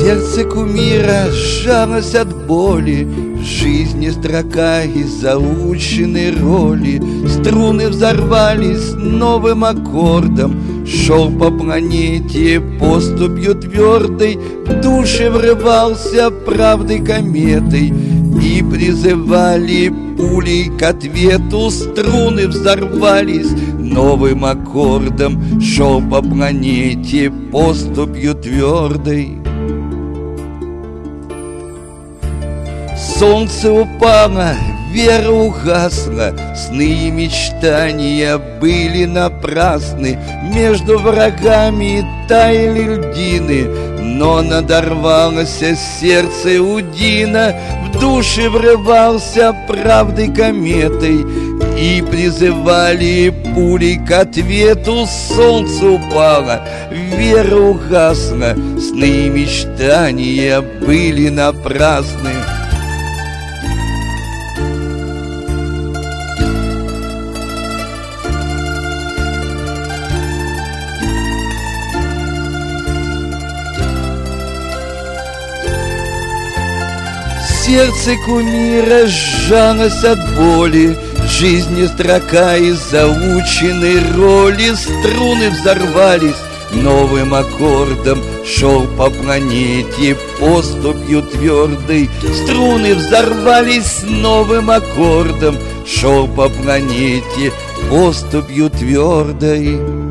Сердце кумира сжалось от боли, в жизни строка из заученной роли. Струны взорвались новым аккордом, шел по планете поступью твердой, в душе врывался правдой кометой, и призывали пулей к ответу. Струны взорвались новым аккордом, шел по планете поступью твердой. Солнце упало, вера угасла, сны и мечтания были напрасны. Между врагами таяли льдины, но надорвалось сердце Удина. В душе врывался правдой кометой, и призывали пулей к ответу. Солнце упало, вера угасла, сны и мечтания были напрасны. Сердце кумира сжалось от боли, в жизни строка из заученной роли. Струны взорвались новым аккордом, шел по планете поступью твердой. Струны взорвались новым аккордом, шел по планете поступью твердой.